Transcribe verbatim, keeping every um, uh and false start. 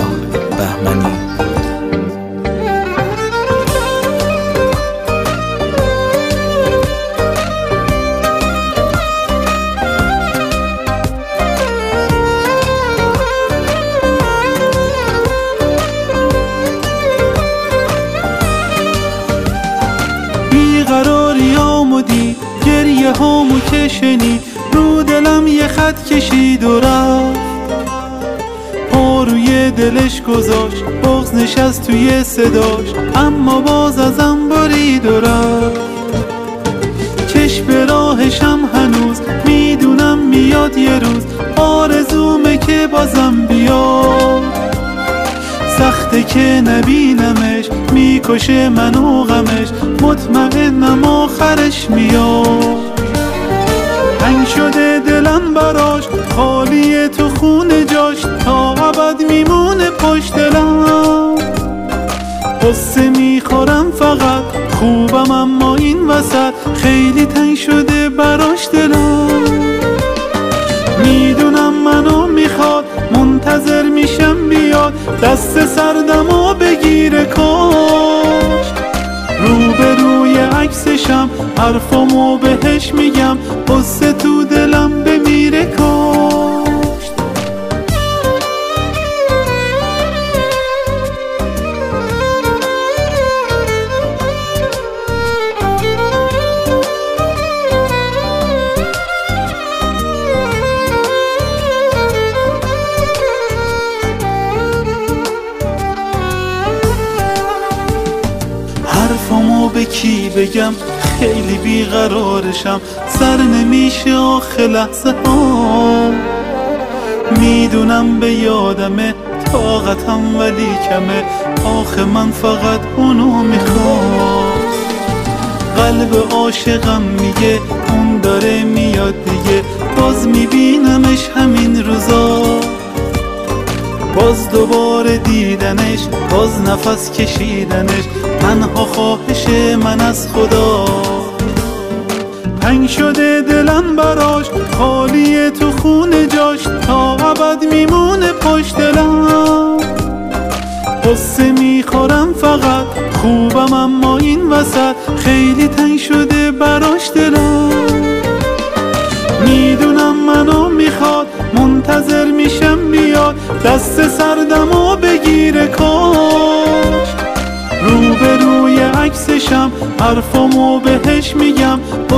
فرخ بهمنی. بیقراریامو دید، گریه هامو که شنید، رو دلم یه خط کشید و رفت، پا روی دلش گذاشت، بغض نشست توی صداش، اما باز ازم برید و رفت. چشم به راهشم هنوز، میدونم میاد یه روز، آرزومه که بازم بیاد. سخته که نبینمش، میکشه منو غمش، مطمئنم آخرش میاد. تنگ شده دلم براش، خالیه تو خونه جاش، تا ابد میمونه پشت دلم. قصه میخورم فقط، خوبم اما این وسط، خیلی تنگ شده براش دلم. میدونم منو میخواد، منتظر میشم بیاد، دست سردمو بگیره کاش. روبروی عکسشم، حرفامو بهش میگم، قصه تو دلم بمیره کاش. حرفامو به کی بگم، خیلی بیقرارشم، سر نمیشه آخه لحظه ها. میدونم به یادمه، طاقتم ولی کمه، آخه من فقط اونو میخوام. قلب عاشقم میگه اون داره میاد دیگه، باز میبینمش همین روزا، باز دوباره دیدنش، باز نفس کشیدنش، تنها خواهش من از خدا. تنگ شده دلم براش، خالیه تو خونه جاش، تا ابد میمونه پشت دلم. قصه میخورم فقط، خوبم اما این وسط، خیلی تنگ شده براش دلم. میدونم منو میخواد، منتظر میشم بیاد، دست سردمو بگیره کاش. روبروی عکسشم، حرفامو بهش میگم،